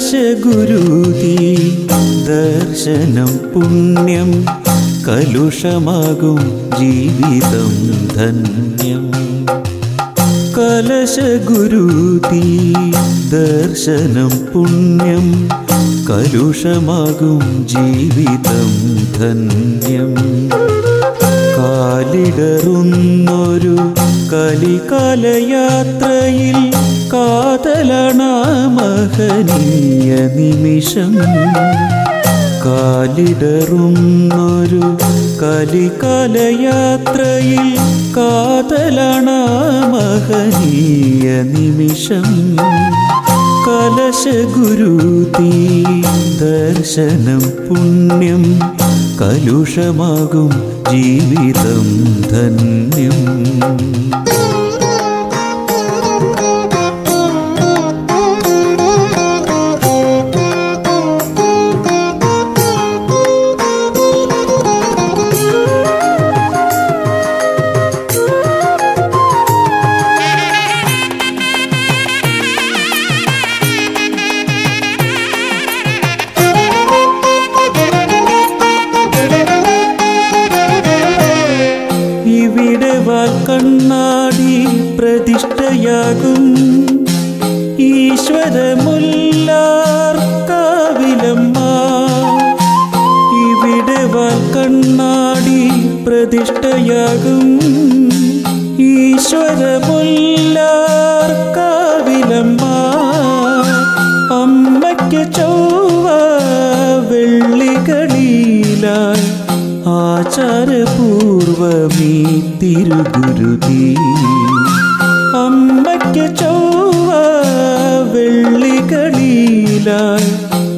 കലശഗുരുതി ദർശനം പുണ്യം കലുഷമാകും ജീവിതം ധന്യം. കലശഗുരുതി ദർശനം പുണ്യം കലുഷമാകും ജീവിതം ധന്യം. കാലിടറുന്നൊരു കലികാലയാത്രയിൽ കാതലാണ് മഹനീയ നിമിഷം. കാലിടറുന്നൊരു കലികാലയാത്രയിൽ കാതലാണ് മഹനീയ നിമിഷം. കലശഗുരുതി ദർശനം പുണ്യം കലുഷമാകും ജീവിതം ധന്യം. കണ്ണാടി പ്രതിഷ്ഠയാകും ഈശ്വരമുല്ലാർക്കാവിലമ്മ. ഇവിടെ കണ്ണാടി പ്രതിഷ്ഠയാകും ഈശ്വരമുല്ലാർക്കാവിലമ്മ. അമ്മയ്ക്ക് ചൊവ്വ വെള്ളികളിലായി ആചാരപൂർവമീ തിരുഗുരുതി. അമ്മയ്ക്ക് ചൊവ്വ വെള്ളികളിലായി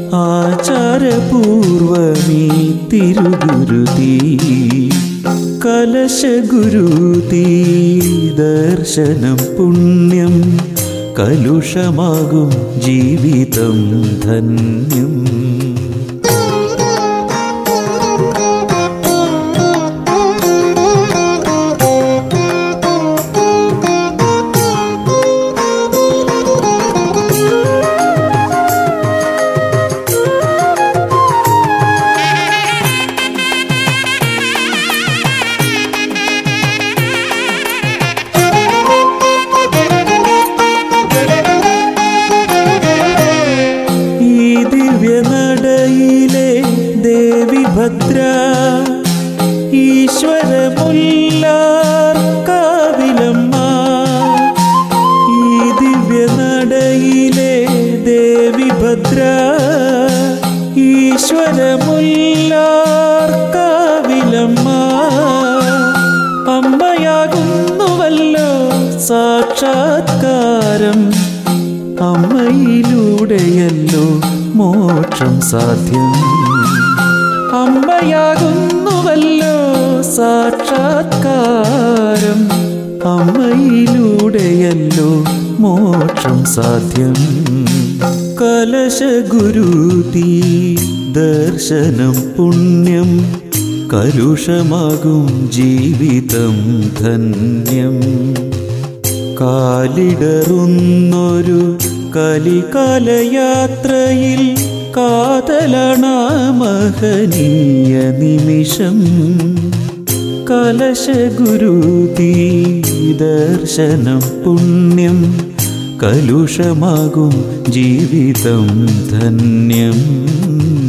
ആചാരപൂർവമീ തിരുഗുരുതി. കലശഗുരുതി ദർശനം പുണ്യം കലുഷമാകും ജീവിതം ധന്യം. നടയിലെ ദേവി ഭദ്ര ഈശ്വരമുല്ലാർക്കാവിലമ്മ. ഈ ദിവ്യനടയിലെ ദേവി ഭദ്ര ഈശ്വരമുല്ലാർക്കാവിലമ്മ. അമ്മയാകുന്നുവല്ലോ സാക്ഷാത്കാരം. അമ്മയിലൂടെയല്ലോ മോക്ഷം സാധ്യം. അമ്മയാകുന്നുവല്ലോ സാക്ഷാത്കാരം. അമ്മയിലൂടെയല്ലോ മോക്ഷം സാധ്യം. കലശഗുരുതി ദർശനം പുണ്യം കലുഷമാകും ജീവിതം ധന്യം. കാലിടറുന്നൊരു കലികാലയാത്രയിൽ കാതലാണ് മഹനീയ നിമിഷം. കലശഗുരുതി ദർശനം പുണ്യം കലുഷമാകും ജീവിതം ധന്യം.